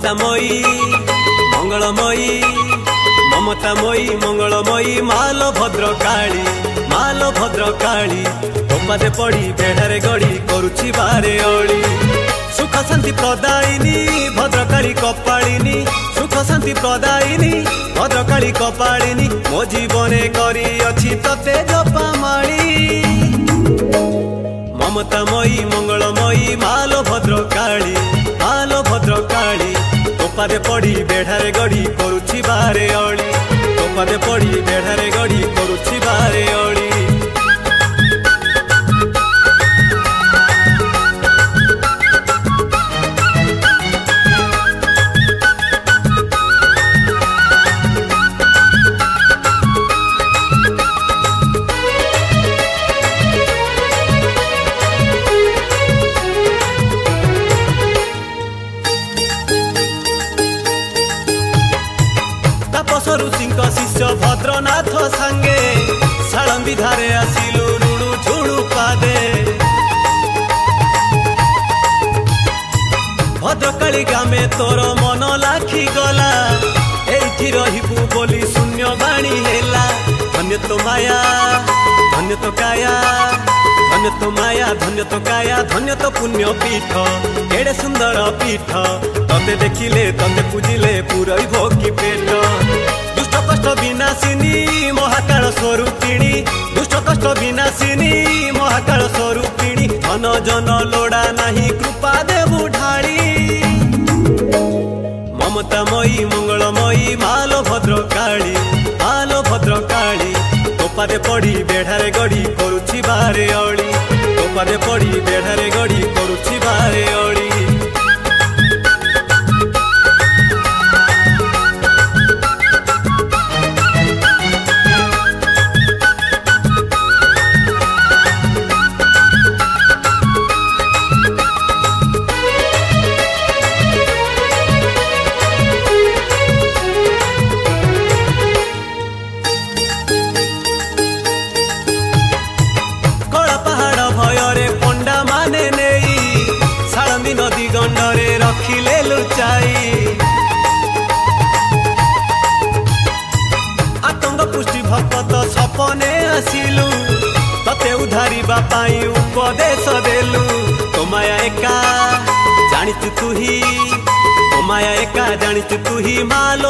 ममतामयी मंगलमयी ममतामयी मंगलमयी मालो भद्रकाली मालो भद्रकाली तोपादे पड़ी बेढ़ारे गड़ी करुछि बारे अली सुख शांति प्रदायिनी भद्रकाली कपालिनी सुख शांति प्रदायिनी भद्रकाली कपालिनी मो जीवने करी अछि तते जपामाली ममतामयी मंगलमयी मालो भद्रकाली तोपादे पड़ी बेढ़ारे गड़ी करुछि बारे अली तोपादे पड़ी बेढ़ारे गड़ी करुछि बारे अली ऋषि शिष्य भद्रनाथ सांगे सालंबी धारे आसिलु रुड़ू झुड़ू पादे भद्रकाली गामे तोर मन लाखी गला एठी रहिबू बोली शून्य बाणी हेला धन्य तो माया धन्य तो काया धन्य तो माया धन्य तो काया धन्य तो पुण्य पीठ एड़े सुंदर पीठ तते देखिले तते पूजिले पुरई भोगी पेट दुष्ट कष्ट विनाशिनी महाकाल स्वरूपिणी दुष्ट कष्ट विनाशिनी महाकाल स्वरूपिणी धन जन लोड़ा नहीं कृपा देवु ढाली ममतामयी मंगलमयी मालो भद्रकाली तोपादे पड़ी बेढ़ारे गड़ी करुछि बारे अली तोपादे पड़ी बेढ़ारे गड़ी करुछि बारे अली नदी गंडरे रखिले लुचाई आतंक पुष्टि भक्त सपने आसिलु तते उधारिबा पाई उपदेश देलु तो माया एका जानिचु तुही तो माया एका जानिचु तुही मालो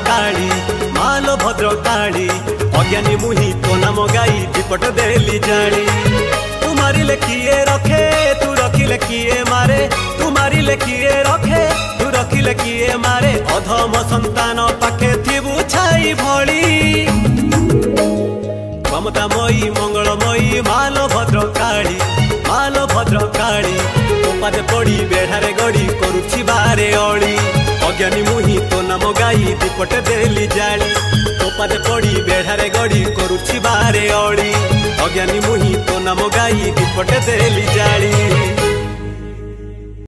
भद्रकाली अज्ञानी मुही तो नाम गाई दीपट देली जानी तू मारिले किए रखे तू रखिले किए मारे तू मारिले किए रखे तू रखिले किए मारे अधम संतान पाखे थिबु छाई भली ममतामयी मंगलमयी मालो भद्रकाली तोपादे पड़ी बेढ़ारे गड़ी करुछि बारे अली अज्ञानी मुही तो नाम गाई दीपट देली जाली तोपादे पड़ी बेढ़ारे गड़ी करुछि बारे अली अज्ञानी मुही तो नाम गाई दीपट देली जाली।